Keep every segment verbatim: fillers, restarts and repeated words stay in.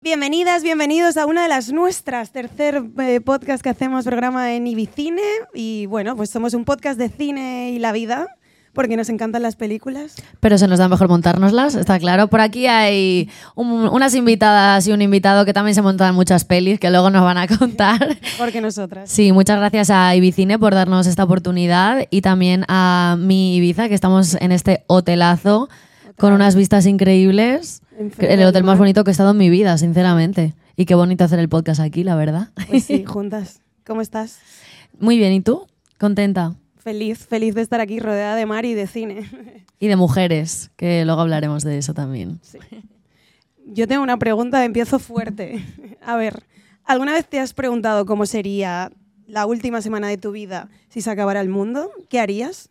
Bienvenidas, bienvenidos a una de las nuestras, tercer eh, podcast que hacemos, programa en Ibicine. Y bueno, pues somos un podcast de cine y la vida, porque nos encantan las películas. Pero se nos da mejor montárnoslas, está claro. Por aquí hay un, unas invitadas y un invitado que también se montan muchas pelis, que luego nos van a contar. Porque nosotras. Sí, muchas gracias a Ibicine por darnos esta oportunidad y también a Mi Ibiza, que estamos en este hotelazo con unas vistas increíbles. El hotel más bonito que he estado en mi vida, sinceramente. Y qué bonito hacer el podcast aquí, la verdad. Pues sí, juntas. ¿Cómo estás? Muy bien, ¿y tú? ¿Contenta? Feliz, feliz de estar aquí rodeada de mar y de cine. Y de mujeres, que luego hablaremos de eso también. Sí. Yo tengo una pregunta, empiezo fuerte. A ver, ¿alguna vez te has preguntado cómo sería la última semana de tu vida si se acabara el mundo? ¿Qué harías?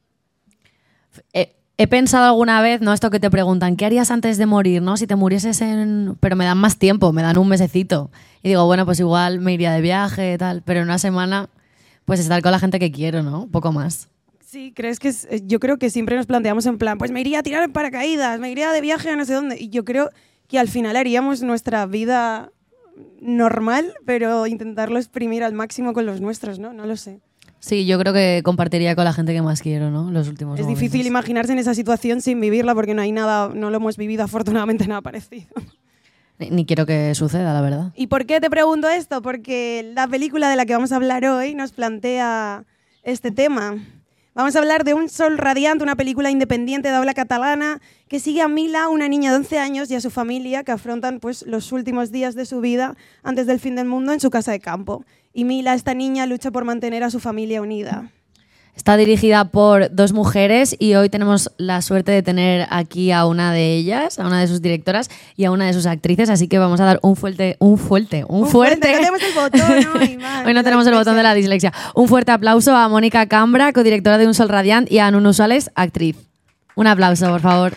Eh, He pensado alguna vez, ¿no? Esto que te preguntan, ¿qué harías antes de morir, no? Si te murieses en... Pero me dan más tiempo, me dan un mesecito. Y digo, bueno, pues igual me iría de viaje y tal. Pero en una semana, pues estar con la gente que quiero, ¿no? Un poco más. Sí, ¿crees que es, yo creo que siempre nos planteamos en plan, pues me iría a tirar en paracaídas, me iría de viaje a no sé dónde. Y yo creo que al final haríamos nuestra vida normal, pero intentarlo exprimir al máximo con los nuestros, ¿no? No lo sé. Sí, yo creo que compartiría con la gente que más quiero, ¿no? Los últimos Es momentos. difícil imaginarse en esa situación sin vivirla porque no hay nada, no lo hemos vivido afortunadamente nada parecido. Ni, ni quiero que suceda, la verdad. ¿Y por qué te pregunto esto? Porque la película de la que vamos a hablar hoy nos plantea este tema. Vamos a hablar de Un sol radiante, una película independiente de habla catalana que sigue a Mila, una niña de once años, y a su familia que afrontan pues, los últimos días de su vida antes del fin del mundo en su casa de campo. Y Mila, esta niña, lucha por mantener a su familia unida. Está dirigida por dos mujeres y hoy tenemos la suerte de tener aquí a una de ellas, a una de sus directoras y a una de sus actrices, así que vamos a dar un fuerte, un fuerte, un, un fuerte. fuerte. No tenemos el botón, ¿no? Iván, hoy no tenemos el botón de la dislexia. Un fuerte aplauso a Mónica Cambra, codirectora de Un sol radiante, y a Nunu Sales, actriz. Un aplauso, por favor.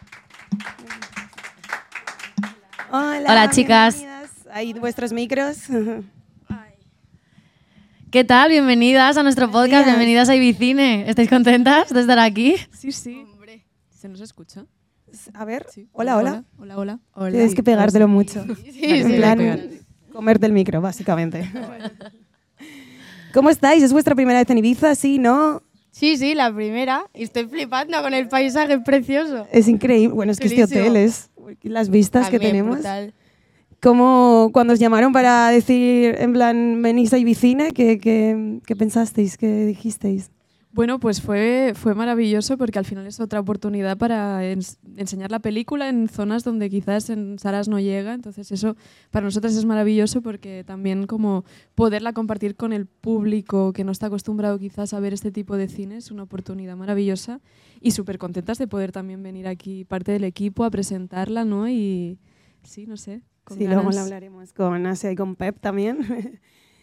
Hola, Hola, chicas. Ahí vuestros micros. ¿Qué tal? Bienvenidas a nuestro podcast, bienvenidas a Ibicine. ¿Estáis contentas de estar aquí? Sí, sí. Hombre, ¿se nos escucha? A ver, Sí. hola, hola. Hola, hola. Hola. Tienes que pegártelo mucho. Sí, sí, En sí, plan, pegar. comerte el micro, básicamente. ¿Cómo estáis? ¿Es vuestra primera vez en Ibiza? ¿Sí? ¿No? Sí, sí, la primera. Y estoy flipando con el paisaje precioso. Es increíble. Bueno, es que este Chulísimo. hotel es... Las vistas También que tenemos. brutal. ¿Cómo, cuando os llamaron para decir, en plan, venís a Ibicine, ¿qué, qué, qué pensasteis? ¿Qué dijisteis? Bueno, pues fue, fue maravilloso porque al final es otra oportunidad para ens- enseñar la película en zonas donde quizás en Saras no llega. Entonces eso para nosotras es maravilloso porque también como poderla compartir con el público que no está acostumbrado quizás a ver este tipo de cine es una oportunidad maravillosa y súper contentas de poder también venir aquí parte del equipo a presentarla, ¿no? Y sí, no sé. Con Sí, ganas. luego lo hablaremos con Asia y con Pep también.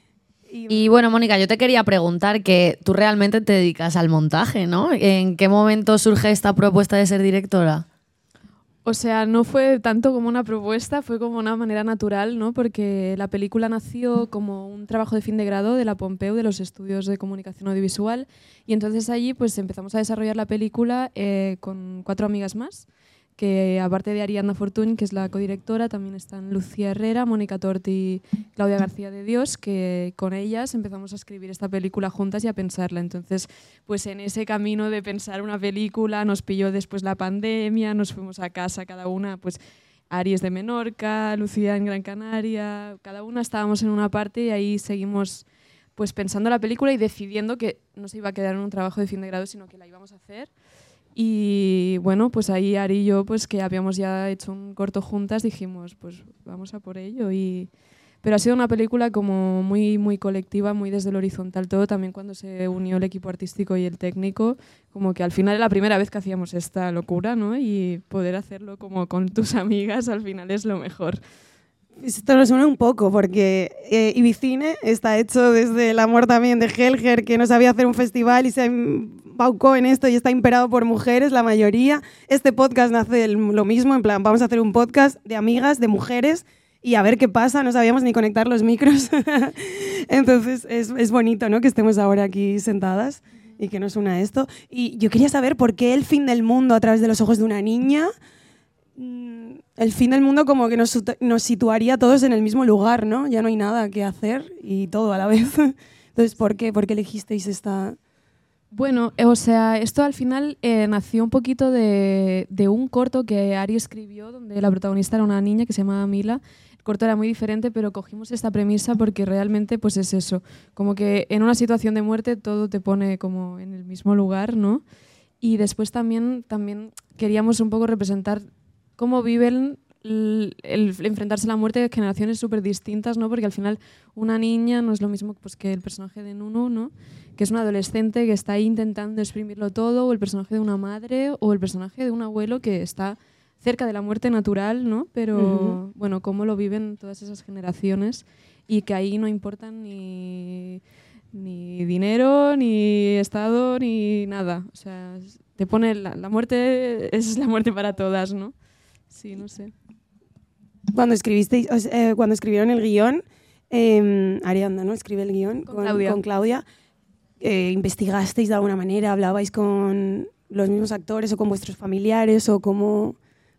Y bueno, Mónica, yo te quería preguntar que tú realmente te dedicas al montaje, ¿no? ¿En qué momento surge esta propuesta de ser directora? O sea, no fue tanto como una propuesta, fue como una manera natural, ¿no? Porque la película nació como un trabajo de fin de grado de la Pompeu, de los estudios de comunicación audiovisual, y entonces allí pues empezamos a desarrollar la película eh, con cuatro amigas más, que aparte de Ariadna Fortuny, que es la codirectora, también están Lucía Herrera, Mónica Tort y Claudia García de Dios, que con ellas empezamos a escribir esta película juntas y a pensarla. Entonces, pues en ese camino de pensar una película nos pilló después la pandemia, nos fuimos a casa cada una, pues Aries de Menorca, Lucía en Gran Canaria, cada una estábamos en una parte y ahí seguimos pues pensando la película y decidiendo que no se iba a quedar en un trabajo de fin de grado, sino que la íbamos a hacer. Y bueno, pues ahí Ari y yo, pues que habíamos ya hecho un corto juntas, dijimos, pues vamos a por ello. Y... Pero ha sido una película como muy, muy colectiva, muy desde el horizontal todo, también cuando se unió el equipo artístico y el técnico, como que al final era la primera vez que hacíamos esta locura, ¿no? Y poder hacerlo como con tus amigas al final es lo mejor. Esto nos une un poco porque eh, Ibicine está hecho desde el amor también de Helger, que no sabía hacer un festival y se embaucó en esto y está imperado por mujeres, la mayoría. Este podcast nace el, lo mismo, en plan, vamos a hacer un podcast de amigas, de mujeres, y a ver qué pasa, no sabíamos ni conectar los micros. Entonces es, es bonito, ¿no?, que estemos ahora aquí sentadas y que nos una esto. Y yo quería saber por qué el fin del mundo a través de los ojos de una niña. el fin del mundo como que nos, nos situaría a todos en el mismo lugar, ¿no? Ya no hay nada que hacer y todo a la vez. Entonces, ¿por qué? ¿Por qué elegisteis esta...? Bueno, eh, o sea, esto al final eh, nació un poquito de, de un corto que Ari escribió, donde la protagonista era una niña que se llamaba Mila. El corto era muy diferente, pero cogimos esta premisa porque realmente pues es eso, como que en una situación de muerte todo te pone como en el mismo lugar, ¿no? Y después también, también queríamos un poco representar cómo viven el, el enfrentarse a la muerte de generaciones súper distintas, ¿no? Porque al final una niña no es lo mismo pues, que el personaje de Nunu, ¿no? Que es un adolescente que está ahí intentando exprimirlo todo, o el personaje de una madre, o el personaje de un abuelo que está cerca de la muerte natural, ¿no? Pero, uh-huh. bueno, cómo lo viven todas esas generaciones y que ahí no importan ni, ni dinero, ni estado, ni nada. O sea, te pone la, la muerte, es la muerte para todas, ¿no? Sí, no sé. Cuando escribisteis, eh, cuando escribieron el guión, eh, Arianda, ¿no? Escribe el guión con, con Claudia. Con Claudia. Eh, ¿Investigasteis de alguna manera? ¿Hablabais con los mismos actores o con vuestros familiares o cómo,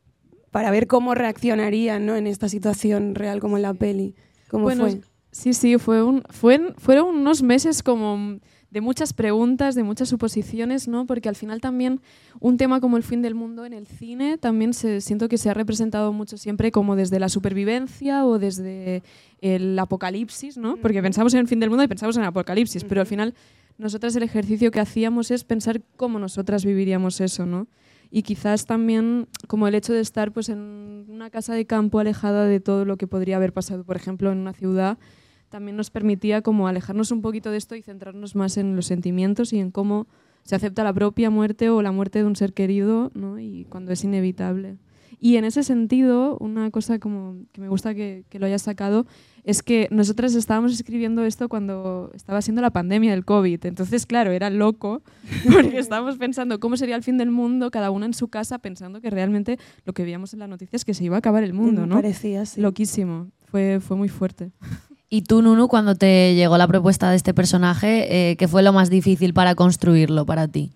para ver cómo reaccionarían, ¿no? En esta situación real como en la peli? ¿Cómo bueno, fue? Sí, sí, fue un, fue, fueron unos meses como de muchas preguntas, de muchas suposiciones, ¿no? Porque al final también un tema como el fin del mundo en el cine también se, siento que se ha representado mucho siempre como desde la supervivencia o desde el apocalipsis, ¿no? Porque pensamos en el fin del mundo y pensamos en el apocalipsis, pero al final nosotras el ejercicio que hacíamos es pensar cómo nosotras viviríamos eso, ¿no? Y quizás también como el hecho de estar pues, en una casa de campo alejada de todo lo que podría haber pasado, por ejemplo, en una ciudad, también nos permitía como alejarnos un poquito de esto y centrarnos más en los sentimientos y en cómo se acepta la propia muerte o la muerte de un ser querido, ¿no? Y cuando es inevitable. Y en ese sentido, una cosa como que me gusta que, que lo hayas sacado es que nosotras estábamos escribiendo esto cuando estaba siendo la pandemia del COVID. Entonces, claro, era loco porque estábamos pensando cómo sería el fin del mundo, cada una en su casa, pensando que realmente lo que veíamos en las noticias es que se iba a acabar el mundo, ¿no? Parecía, sí. Loquísimo. Fue, fue muy fuerte. Y tú, Nunu, cuando te llegó la propuesta de este personaje, eh, ¿qué fue lo más difícil para construirlo para ti?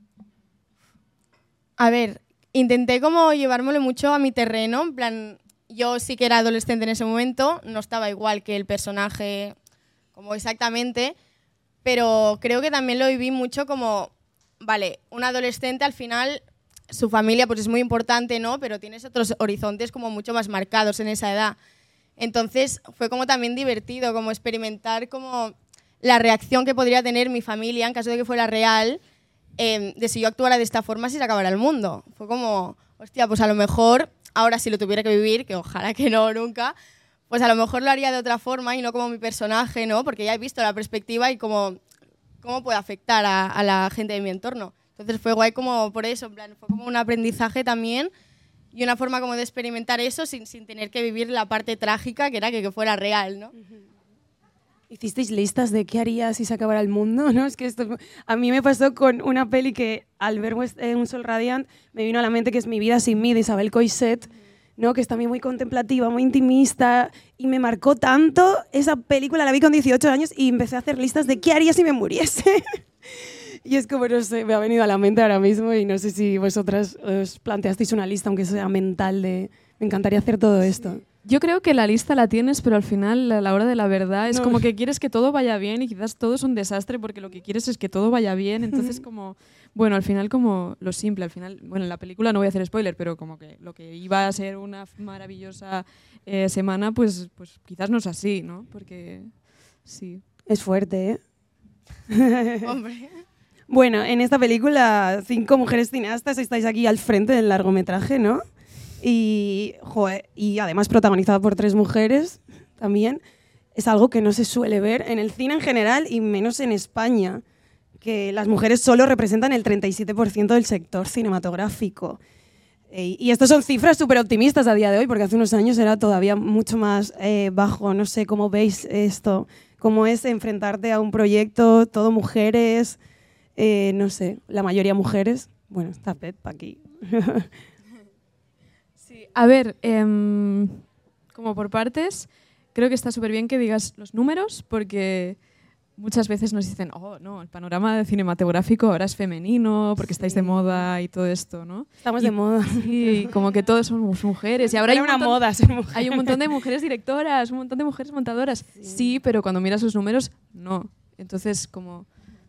A ver, intenté como llevármelo mucho a mi terreno, en plan, yo sí que era adolescente en ese momento, no estaba igual que el personaje como exactamente, pero creo que también lo viví mucho como, vale, un adolescente al final, su familia pues es muy importante, ¿no? Pero tienes otros horizontes como mucho más marcados en esa edad. Entonces fue como también divertido, como experimentar como la reacción que podría tener mi familia en caso de que fuera real, eh, de si yo actuara de esta forma si se acabara el mundo. Fue como, hostia, pues a lo mejor, ahora si lo tuviera que vivir, que ojalá que no nunca, pues a lo mejor lo haría de otra forma y no como mi personaje, ¿no? Porque ya he visto la perspectiva y cómo, cómo puede afectar a, a la gente de mi entorno. Entonces fue guay como por eso, en plan, fue como un aprendizaje también y una forma como de experimentar eso sin, sin tener que vivir la parte trágica, que era que, que fuera real, ¿no? ¿Hicisteis listas de qué harías si se acabara el mundo? ¿No? Es que esto, a mí me pasó con una peli que al ver Un Sol Radiant me vino a la mente, que es Mi vida sin mí, de Isabel Coixet, ¿no? Que es también muy contemplativa, muy intimista, y me marcó tanto esa película, la vi con dieciocho años y empecé a hacer listas de qué haría si me muriese. Y es como, no sé, me ha venido a la mente ahora mismo y no sé si vosotras os planteasteis una lista, aunque sea mental, de me encantaría hacer todo esto. Yo creo que la lista la tienes, pero al final, a la hora de la verdad, es no. como que quieres que todo vaya bien y quizás todo es un desastre porque lo que quieres es que todo vaya bien. Entonces, como, bueno, al final como lo simple, al final, bueno, en la película no voy a hacer spoiler, pero como que lo que iba a ser una maravillosa eh, semana, pues, pues quizás no es así, ¿no? Porque sí. Es fuerte, ¿eh? Hombre. Bueno, en esta película, cinco mujeres cineastas estáis aquí al frente del largometraje, ¿no? Y, joder, y además protagonizada por tres mujeres también. Es algo que no se suele ver en el cine en general y menos en España, que las mujeres solo representan el treinta y siete por ciento del sector cinematográfico. Y esto son cifras súper optimistas a día de hoy, porque hace unos años era todavía mucho más eh, bajo. No sé cómo veis esto, cómo es enfrentarte a un proyecto, todo mujeres, eh, no sé, la mayoría mujeres. Bueno, está Pep aquí. Sí, a ver, eh, como por partes, creo que está súper bien que digas los números, porque muchas veces nos dicen, oh, no, el panorama cinematográfico ahora es femenino porque estáis de moda y todo esto, ¿no? Estamos y, de moda. Sí, como que todos somos mujeres. Y ahora hay un, una montón, moda ser mujer. hay un montón de mujeres directoras, un montón de mujeres montadoras. Sí, sí, pero cuando miras los números, no. Entonces, como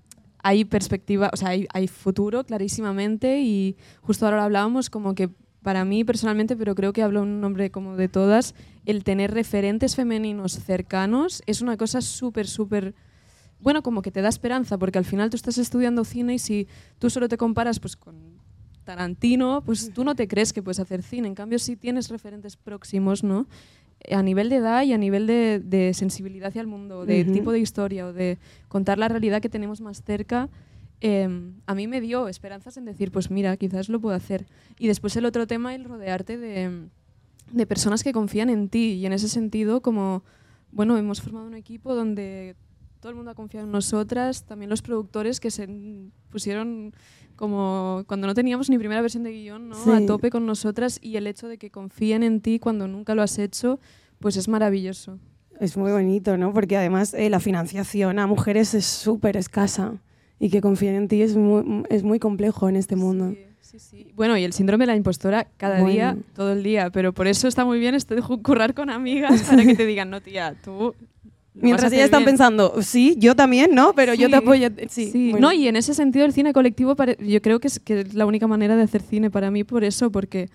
hay perspectiva, o sea, hay, hay futuro clarísimamente y justo ahora lo hablábamos como que para mí personalmente, pero creo que hablo en nombre como de todas, el tener referentes femeninos cercanos es una cosa súper, súper... Bueno, como que te da esperanza, porque al final tú estás estudiando cine y si tú solo te comparas pues, con Tarantino, pues tú no te crees que puedes hacer cine. En cambio, si tienes referentes próximos, ¿no? A nivel de edad y a nivel de, de sensibilidad hacia el mundo, de uh-huh. tipo de historia o de contar la realidad que tenemos más cerca, eh, a mí me dio esperanzas en decir, pues mira, quizás lo puedo hacer. Y después el otro tema, el rodearte de, de personas que confían en ti. Y en ese sentido, como, bueno, hemos formado un equipo donde todo el mundo ha confiado en nosotras, también los productores que se pusieron como cuando no teníamos ni primera versión de guión, ¿no? Sí. A tope con nosotras, y el hecho de que confíen en ti cuando nunca lo has hecho, pues es maravilloso. Es muy bonito, ¿no? Porque además eh, la financiación a mujeres es súper escasa y que confíen en ti es muy, es muy complejo en este mundo. Sí, sí, sí. Bueno, y el síndrome de la impostora cada bueno. día, todo el día, pero por eso está muy bien esto de currar con amigas para que te digan, no tía, tú... Mientras ellas están pensando, sí, yo también, ¿no? Pero sí, yo te apoyo. Sí, sí. Bueno. No, y en ese sentido el cine colectivo yo creo que es, que es la única manera de hacer cine para mí por eso, porque,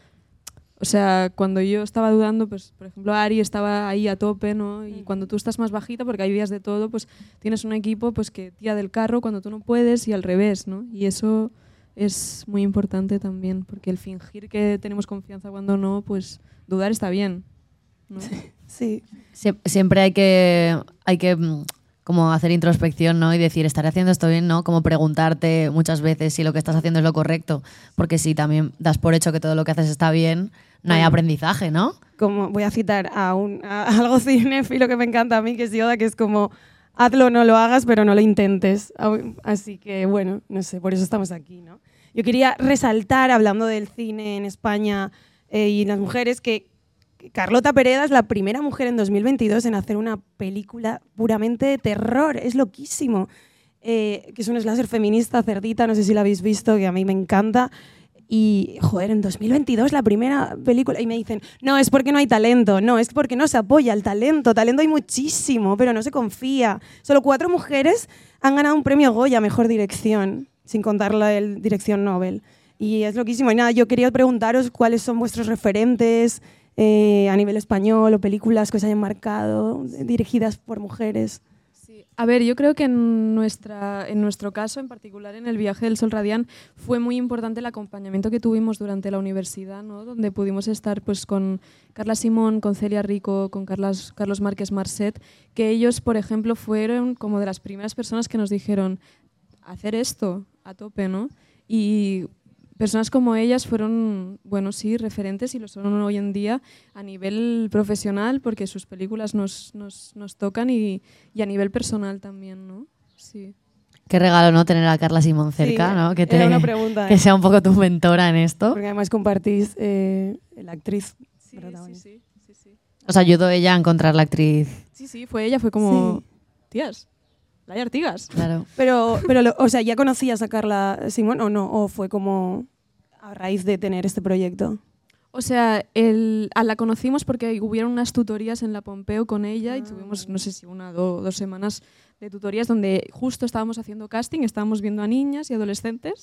o sea, cuando yo estaba dudando, pues, por ejemplo, Ari estaba ahí a tope, ¿no? Y cuando tú estás más bajita, porque hay días de todo, pues tienes un equipo pues que tira del carro cuando tú no puedes y al revés, ¿no? Y eso es muy importante también, porque el fingir que tenemos confianza cuando no, pues dudar está bien, ¿no? Sí. Sie- siempre hay que, hay que como hacer introspección, ¿no? Y decir, ¿estaré haciendo esto bien? ¿No? Como preguntarte muchas veces si lo que estás haciendo es lo correcto. Porque si también das por hecho que todo lo que haces está bien, no hay aprendizaje, ¿no? Como voy a citar a, un, a algo cinéfilo que me encanta a mí, que es Yoda, que es como, hazlo, no lo hagas, pero no lo intentes. Así que, bueno, no sé, por eso estamos aquí, ¿no? Yo quería resaltar, hablando del cine en España eh, y las mujeres, que Carlota Pereda es la primera mujer en dos mil veintidós en hacer una película puramente de terror. Es loquísimo. Eh, que es un slasher feminista, Cerdita, no sé si la habéis visto, que a mí me encanta. Y, joder, en dos mil veintidós la primera película. Y me dicen, no, es porque no hay talento. No, es porque no se apoya el talento. Talento hay muchísimo, pero no se confía. Solo cuatro mujeres han ganado un premio Goya, mejor dirección, sin contar la de dirección Nobel. Y es loquísimo. Y nada, yo quería preguntaros cuáles son vuestros referentes Eh, a nivel español o películas que os hayan marcado, dirigidas por mujeres. Sí. A ver, yo creo que en, nuestra, en nuestro caso, en particular en el viaje del Sol Radiant, fue muy importante el acompañamiento que tuvimos durante la universidad, ¿no? Donde pudimos estar pues, con Carla Simón, con Celia Rico, con Carlos, Carlos Márquez Marcet, que ellos, por ejemplo, fueron como de las primeras personas que nos dijeron hacer esto a tope, ¿no? Y personas como ellas fueron, bueno, sí, referentes y lo son hoy en día a nivel profesional porque sus películas nos, nos, nos tocan y, y a nivel personal también, ¿no? Sí. Qué regalo, ¿no? Tener a Carla Simón cerca, sí, ¿no? Que, te, era una pregunta, que ¿eh? sea un poco tu mentora en esto. Porque además compartís eh, la actriz. Sí, sí, sí, sí, sí. Os ayudó ella a encontrar la actriz. Sí, sí, fue ella, fue como, sí. tías, Laia Artigas. Claro. Pero, pero lo, o sea, ¿ya conocías a Carla Simón o no? ¿O fue como a raíz de tener este proyecto? O sea, el, a la conocimos porque hubieron unas tutorías en la Pompeu con ella ah. y tuvimos, no sé si una o do, dos semanas de tutorías donde justo estábamos haciendo casting, estábamos viendo a niñas y adolescentes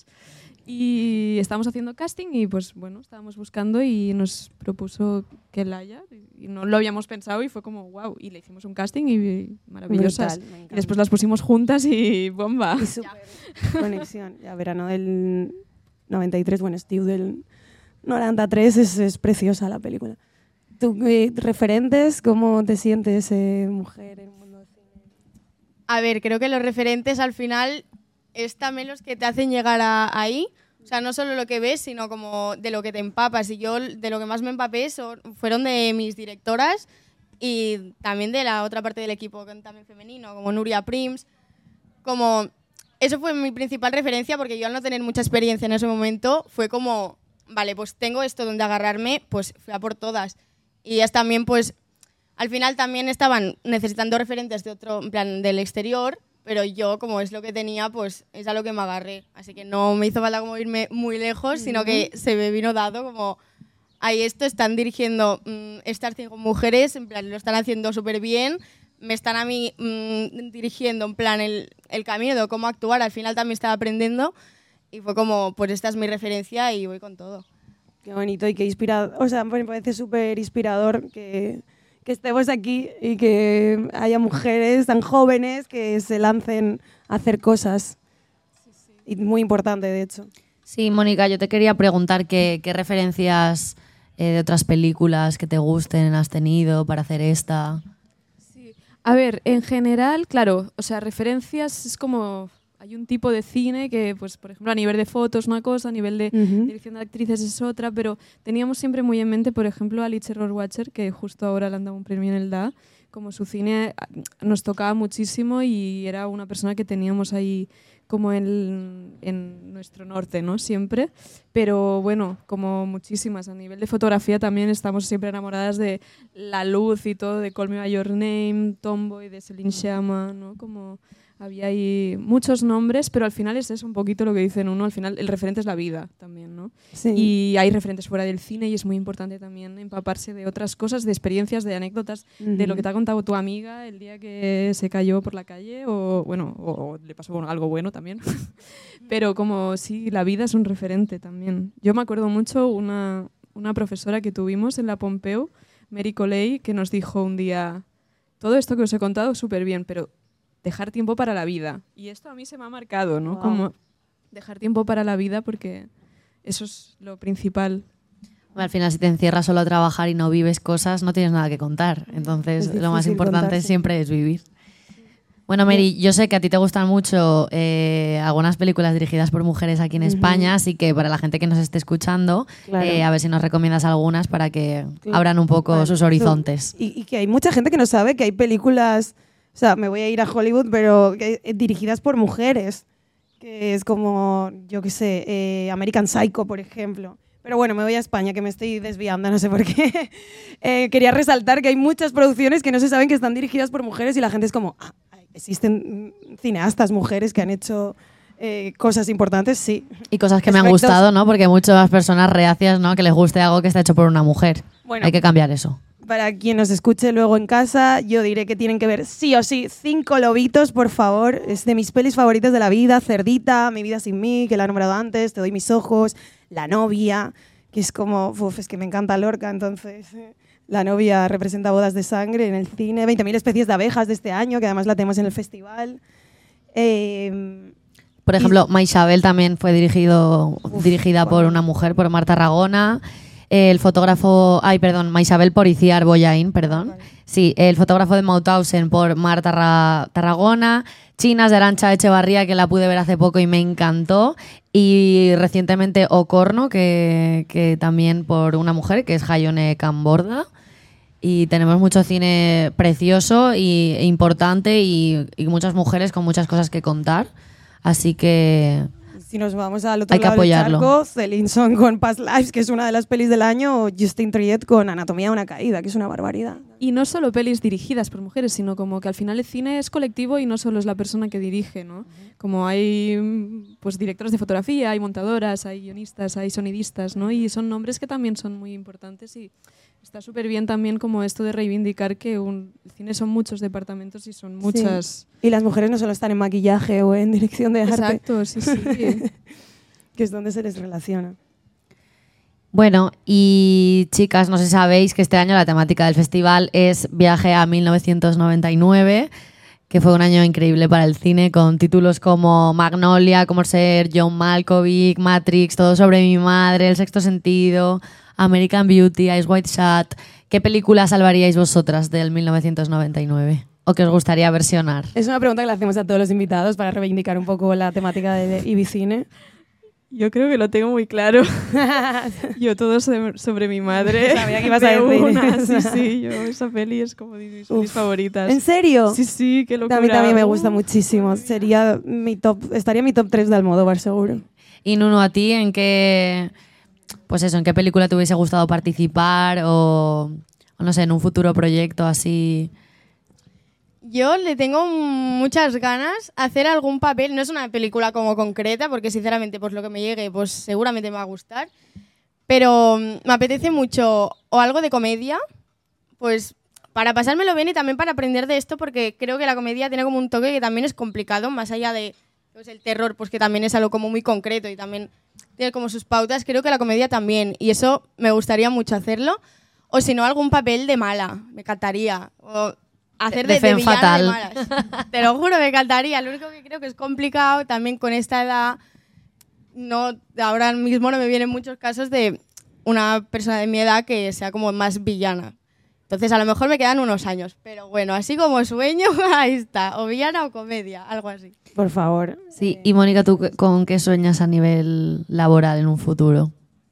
y estábamos haciendo casting y pues bueno, estábamos buscando y nos propuso que Laia y no lo habíamos pensado y fue como wow, y le hicimos un casting y maravillosas. Brutal, y después las pusimos juntas y bomba. Y súper conexión. Ya, verano del noventa y tres, bueno, estiu del noventa y tres, es, es preciosa la película. ¿Tú, eh, referentes, cómo te sientes eh, mujer en el mundo del cine? A ver, creo que los referentes al final es también los que te hacen llegar a, ahí. O sea, no solo lo que ves, sino como de lo que te empapas. Y yo de lo que más me empapé son, fueron de mis directoras y también de la otra parte del equipo también femenino, como Nuria Prims. Como, eso fue mi principal referencia porque yo al no tener mucha experiencia en ese momento fue como, vale, pues tengo esto donde agarrarme, pues fui a por todas. Y ellas también, pues, al final también estaban necesitando referentes de otro, en plan, del exterior, pero yo, como es lo que tenía, pues es a lo que me agarré. Así que no me hizo falta como irme muy lejos, sino que se me vino dado como, ahí esto, están dirigiendo mmm, estas cinco mujeres, en plan, lo están haciendo súper bien, me están a mí mmm, dirigiendo en plan el, el camino de cómo actuar, al final también estaba aprendiendo y fue como, pues esta es mi referencia y voy con todo. Qué bonito y qué inspirador, o sea, me parece súper inspirador que, que estemos aquí y que haya mujeres tan jóvenes que se lancen a hacer cosas. Sí, sí. Y muy importante, de hecho. Sí, Mónica, yo te quería preguntar qué, qué referencias eh, de otras películas que te gusten has tenido para hacer esta. Sí. A ver, en general, claro, o sea, referencias es como... Hay un tipo de cine que, pues, por ejemplo, a nivel de fotos una cosa, a nivel de uh-huh. dirección de actrices es otra, pero teníamos siempre muy en mente, por ejemplo, a Alice Rohrwacher, que justo ahora le han dado un premio en el D A, como su cine nos tocaba muchísimo y era una persona que teníamos ahí como en, en nuestro norte, ¿no? Siempre. Pero bueno, como muchísimas. A nivel de fotografía también estamos siempre enamoradas de la luz y todo, de Call Me By Your Name, Tomboy, de Céline Sciamma, ¿no? Como... Había ahí muchos nombres, pero al final es eso un poquito lo que dicen uno. Al final el referente es la vida también, ¿no? Sí. Y hay referentes fuera del cine y es muy importante también empaparse de otras cosas, de experiencias, de anécdotas, uh-huh. de lo que te ha contado tu amiga el día que se cayó por la calle o, bueno, o, o le pasó bueno, algo bueno también. Pero como sí, la vida es un referente también. Yo me acuerdo mucho una, una profesora que tuvimos en la Pompeu, Mary Coley, que nos dijo un día, todo esto que os he contado súper bien, pero dejar tiempo para la vida. Y esto a mí se me ha marcado, ¿no? Wow. Como dejar tiempo para la vida porque eso es lo principal. Al final, si te encierras solo a trabajar y no vives cosas, no tienes nada que contar. Entonces, lo más importante contarse. Siempre es vivir. Bueno, Mary, yo sé que a ti te gustan mucho eh, algunas películas dirigidas por mujeres aquí en uh-huh. España, así que para la gente que nos esté escuchando, claro. eh, a ver si nos recomiendas algunas para que claro. abran un poco vale. sus horizontes. Y, y que hay mucha gente que no sabe que hay películas... O sea, me voy a ir a Hollywood, pero que, eh, dirigidas por mujeres, que es como, yo qué sé, eh, American Psycho, por ejemplo. Pero bueno, me voy a España, que me estoy desviando, no sé por qué. eh, quería resaltar que hay muchas producciones que no se saben que están dirigidas por mujeres y la gente es como, ah, existen cineastas mujeres que han hecho eh, cosas importantes, sí. Y cosas que Efectos. me han gustado, ¿no? Porque muchas personas reacias, ¿no? Que les guste algo que está hecho por una mujer. Bueno, hay que cambiar eso. Para quien nos escuche luego en casa, yo diré que tienen que ver sí o sí Cinco Lobitos, por favor. Es de mis pelis favoritas de la vida. Cerdita, Mi vida sin mí, que la he nombrado antes, Te doy mis ojos, La novia, que es como... Uf, es que me encanta Lorca, entonces... Eh, La novia representa Bodas de sangre en el cine. veinte mil especies de abejas de este año, que además la tenemos en el festival. Eh, por ejemplo, y... Maisabel también fue dirigido, Uf, dirigida bueno. por una mujer, por Marta Ragona. El fotógrafo, ay, perdón, Maisabel Poriciar Boyain, perdón. Vale. Sí, el fotógrafo de Mauthausen por Marta Ra- Tarragona. Chinas de Arantxa Echevarría, que la pude ver hace poco y me encantó. Y recientemente Ocorno, que, que también por una mujer, que es Jaione Camborda. Y tenemos mucho cine precioso y, e importante y, y muchas mujeres con muchas cosas que contar. Así que... Si nos vamos al otro Hay lado que apoyarlo. del charco, Celine Song con Past Lives, que es una de las pelis del año, o Justine Triet con Anatomía de una caída, que es una barbaridad. Y no solo pelis dirigidas por mujeres, sino como que al final el cine es colectivo y no solo es la persona que dirige, ¿no? Uh-huh. Como hay pues directores de fotografía, hay montadoras, hay guionistas, hay sonidistas, ¿no? Y son nombres que también son muy importantes y está súper bien también como esto de reivindicar que un, el cine son muchos departamentos y son muchas... Sí. Y las mujeres no solo están en maquillaje o en dirección de arte. Exacto, sí, sí. Que es donde se les relaciona. Bueno, y chicas, no sé si sabéis que este año la temática del festival es Viaje a mil novecientos noventa y nueve, que fue un año increíble para el cine, con títulos como Magnolia, Cómo ser John Malkovich, Matrix, Todo sobre mi madre, El sexto sentido, American Beauty, Eyes Wide Shut. ¿Qué película salvaríais vosotras del mil novecientos noventa y nueve? ¿O que os gustaría versionar? Es una pregunta que le hacemos a todos los invitados para reivindicar un poco la temática de Ibicine. Yo creo que lo tengo muy claro. Yo todo sobre, sobre mi madre. Sabía que ibas a decir. Una. Sí, sí, yo esa peli es como de mis pelis favoritas. ¿En serio? Sí, sí, qué locura. A mí también me gusta muchísimo. Sería mi top, estaría en mi top tres de Almodóvar, seguro. Y Nuno, ¿a ti en qué, pues eso, en qué película te hubiese gustado participar o, o no sé, en un futuro proyecto así? yo le tengo muchas ganas a hacer algún papel. No es una película como concreta, porque sinceramente, pues lo que me llegue, pues seguramente me va a gustar. Pero mm, me apetece mucho o algo de comedia, pues para pasármelo bien y también para aprender de esto, porque creo que la comedia tiene como un toque que también es complicado, más allá de pues, el terror, pues que también es algo como muy concreto y también tiene como sus pautas. Creo que la comedia también, y eso me gustaría mucho hacerlo. O si no, algún papel de mala, me encantaría. O hacer de, De de, de femme villana fatal. de malas. Te lo juro, me encantaría. Lo único que creo que es complicado también con esta edad, no, ahora mismo no me vienen muchos casos de una persona de mi edad que sea como más villana. Entonces a lo mejor me quedan unos años, pero bueno, así como sueño, ahí está, o villana o comedia, algo así. Por favor. Sí, y Mónica, ¿tú qué- con qué sueñas a nivel laboral en un futuro?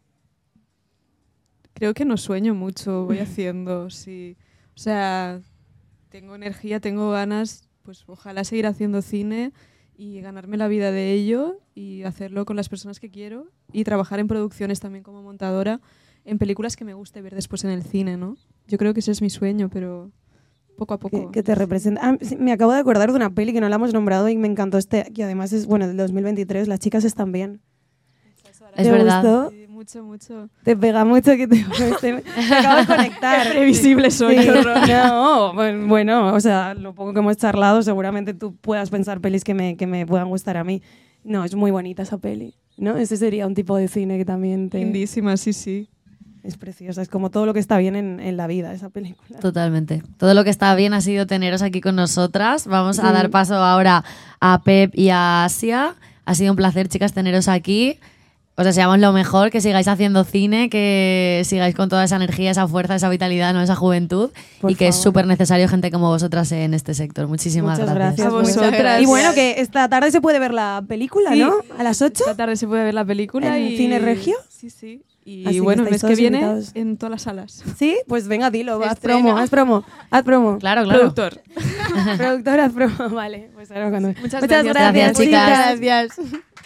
Creo que no sueño mucho, voy haciendo, sí. O sea, tengo energía, tengo ganas, pues ojalá seguir haciendo cine y ganarme la vida de ello y hacerlo con las personas que quiero y trabajar en producciones también como montadora en películas que me guste ver después en el cine, ¿no? Yo creo que ese es mi sueño, pero poco a poco. Que, que te representa. Ah, sí, me acabo de acordar de una peli que no la hemos nombrado y me encantó este, que además es, bueno, del dos mil veintitrés, Las chicas están bien. Es ¿Te verdad. gustó? Sí, mucho, mucho. Te pega mucho que te, te, me acabo de conectar. Previsible soy, Sí. qué horror. No, bueno, bueno, o sea, lo poco que hemos charlado, seguramente tú puedas pensar pelis que me, que me puedan gustar a mí. No, es muy bonita esa peli, ¿no? Ese sería un tipo de cine que también te... Lindísima, sí, sí. Es preciosa, es como todo lo que está bien en, en la vida, esa película. Totalmente. Todo lo que está bien ha sido teneros aquí con nosotras. Vamos a Sí. dar paso ahora a Pep y a Asia. Ha sido un placer, chicas, teneros aquí. Os deseamos lo mejor, que sigáis haciendo cine, que sigáis con toda esa energía, esa fuerza, esa vitalidad, ¿no? Esa juventud. Por y que es favor. súper necesario gente como vosotras en este sector. Muchísimas Muchas gracias. gracias. A muchas vosotras. gracias. Y bueno, que esta tarde se puede ver la película, Sí. ¿no? A las ocho. Esta tarde se puede ver la película. ¿En y... Cine Regio? Sí, sí. Así Y que bueno, el estáis mes que todos viene invitados. en todas las salas. Sí, pues venga, dilo, Se haz estrena. promo, haz promo, haz promo. Claro, claro. Productor. Productor, haz promo. Vale, pues ahora cuando... Muchas Muchas gracias. gracias, Gracias, chicas. Gracias.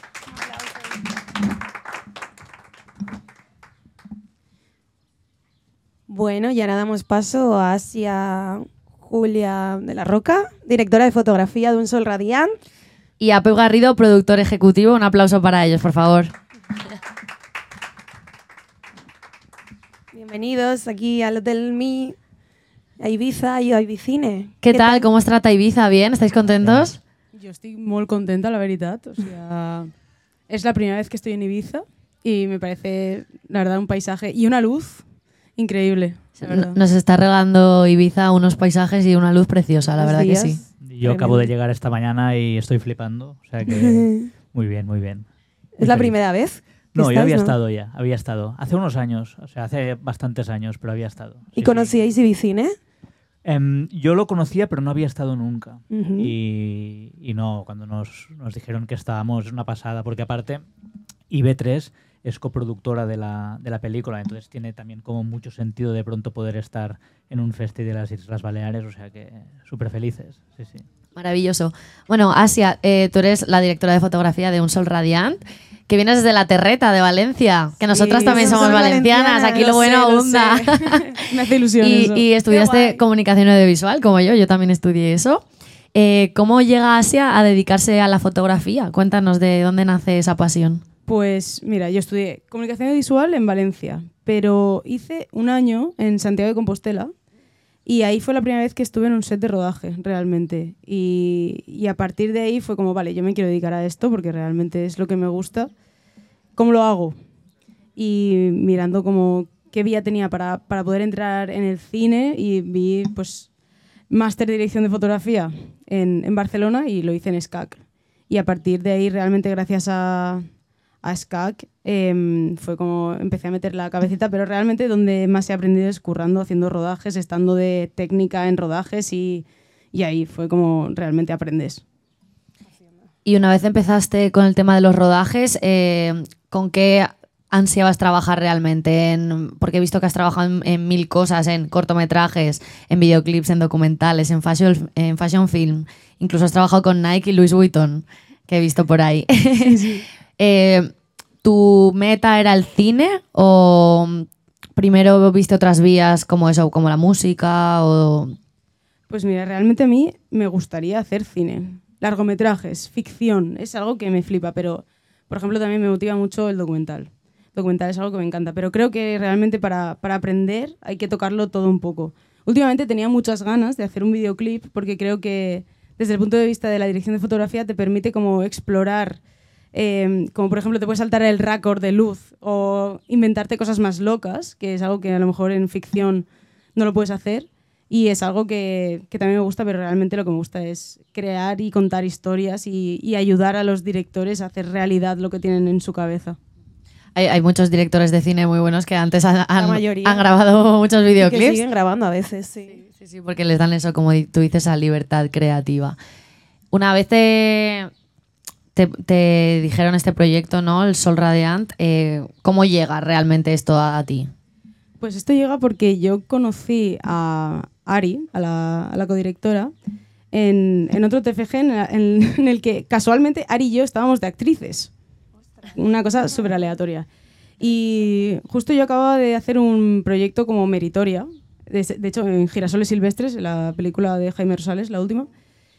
Bueno, y ahora damos paso a Asia Julia de la Roca, directora de fotografía de Un Sol Radiant. Y a Pep Garrido, productor ejecutivo. Un aplauso para ellos, por favor. Bienvenidos aquí al Hotel Mi, a Ibiza y a Ibicine. ¿Qué, tal? ¿Cómo os trata Ibiza? ¿Bien? ¿Estáis contentos? Jo estic molt contenta, la veritat. O sea, es la primera vez que estoy en Ibiza y me parece, la verdad, un paisaje y una luz increíble. la verdad. Nos está regalando Ibiza unos paisajes y una luz preciosa, la verdad que Buenos sí. días. Yo acabo de Tremendo. llegar esta mañana y estoy flipando. O sea que muy bien, muy bien. Muy ¿Es la feliz. primera vez? que No, yo estás, había no? estado ya, había estado. Hace unos años, o sea, hace bastantes años, pero había estado. ¿Y Sí, conocíais sí. Ibicine? Em, yo lo conocía, pero no había estado nunca. Ujú. y, y no, cuando nos, nos dijeron que estábamos, es una pasada, porque aparte I B tres es coproductora de la, de la película, entonces tiene también como mucho sentido de pronto poder estar en un festival de las Islas Baleares, o sea que súper felices. Sí, sí. Maravilloso. Bueno, Asia, eh, tú eres la directora de fotografía de Un Sol Radiant, que vienes desde La Terreta, de Valencia, que nosotras Sí, también somos somos valencianas, valencianas, aquí lo lo bueno sé, lo abunda. Me hace ilusión y, eso. y estudiaste guay. comunicación audiovisual, como yo, yo también estudié eso. Eh, ¿Cómo llega Asia a dedicarse a la fotografía? Cuéntanos de dónde nace esa pasión. Pues mira, yo estudié comunicación visual en Valencia, pero hice un año en Santiago de Compostela y ahí fue la primera vez que estuve en un set de rodaje, realmente. Y, y a partir de ahí fue como, vale, yo me quiero dedicar a esto porque realmente es lo que me gusta. ¿Cómo lo hago? Y mirando como qué vía tenía para, para poder entrar en el cine y vi pues máster de dirección de fotografía en, en Barcelona y lo hice en S C A C. Y a partir de ahí realmente gracias a, a S C A C eh, fue como empecé a meter la cabecita, pero realmente donde más he aprendido es currando, haciendo rodajes, estando de técnica en rodajes y, y ahí fue como realmente aprendes. Y una vez empezaste con el tema de los rodajes, eh, ¿con qué ansiabas trabajar realmente? En, porque he visto que has trabajado en, en mil cosas, en cortometrajes, en videoclips, en documentales, en fashion, en fashion film. Incluso has trabajado con Nike y Louis Vuitton, que he visto por ahí. eh, ¿Tu meta era el cine o primero viste otras vías como eso, como la música? O... Pues mira, realmente a mí me gustaría hacer cine. Largometrajes, ficción, es algo que me flipa, pero, por ejemplo, también me motiva mucho el documental. Documental es algo que me encanta, pero creo que realmente para, para aprender hay que tocarlo todo un poco. Últimamente tenía muchas ganas de hacer un videoclip porque creo que desde el punto de vista de la dirección de fotografía te permite como explorar, eh, como por ejemplo te puedes saltar el récord de luz o inventarte cosas más locas, que es algo que a lo mejor en ficción no lo puedes hacer. Y es algo que, que también me gusta, pero realmente lo que me gusta es crear y contar historias y, y ayudar a los directores a hacer realidad lo que tienen en su cabeza. Hay, hay muchos directores de cine muy buenos que antes han, han, mayoría. han grabado muchos Y que videoclips. siguen grabando a veces, sí. Sí, sí, porque les dan eso, como tú dices, a libertad creativa. Una vez te, te, te dijeron este proyecto, ¿no? El Sol Radiant, eh, ¿cómo llega realmente esto a, a ti? Pues esto llega porque yo conocí a Ari, a la, a la codirectora, en, en otro T F G en, en, en el que casualmente Ari y yo estábamos de actrices. Una cosa súper aleatoria. Y justo yo acababa de hacer un proyecto como Meritoria, de, de hecho en Girasoles Silvestres, la película de Jaime Rosales, la última.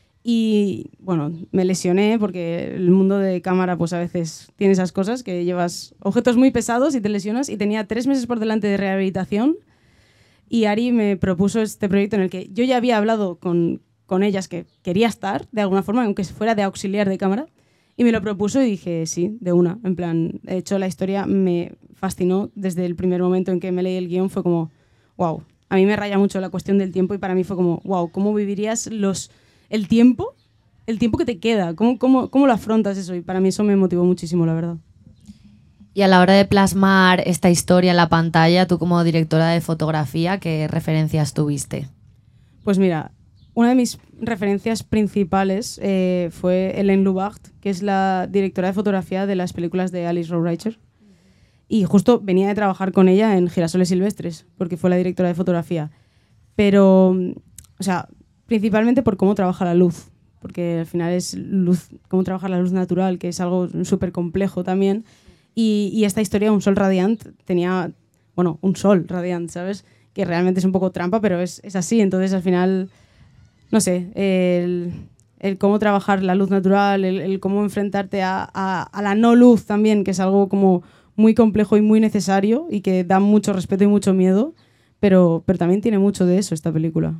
Y bueno, me lesioné porque el mundo de cámara pues a veces tiene esas cosas, que llevas objetos muy pesados y te lesionas, y tenía tres meses por delante de rehabilitación y Ari me propuso este proyecto en el que yo ya había hablado con, con ellas que quería estar de alguna forma, aunque fuera de auxiliar de cámara, y me lo propuso y dije sí, de una. En plan, de hecho la historia me fascinó desde el primer momento en que me leí el guión, fue como wow, a mí me raya mucho la cuestión del tiempo y para mí fue como wow, ¿cómo vivirías los... el tiempo, el tiempo que te queda, ¿cómo, cómo, cómo lo afrontas eso? Y para mí eso me motivó muchísimo, la verdad. Y a la hora de plasmar esta historia en la pantalla, tú como directora de fotografía, ¿qué referencias tuviste? Pues mira, una de mis referencias principales eh, fue Hélène Lubart, que es la directora de fotografía de las películas de Alice Rohrwacher. Y justo venía de trabajar con ella en Girasoles Silvestres, porque fue la directora de fotografía. Pero, o sea... principalmente por cómo trabaja la luz, porque al final es luz, cómo trabaja la luz natural, que es algo súper complejo también. Y, y esta historia, Un Sol Radiant, tenía, bueno, un sol radiant, ¿sabes? Que realmente es un poco trampa, pero es, es así. Entonces, al final, no sé, el, el cómo trabajar la luz natural, el, el cómo enfrentarte a, a, a la no luz también, que es algo como muy complejo y muy necesario y que da mucho respeto y mucho miedo, pero, pero también tiene mucho de eso esta película.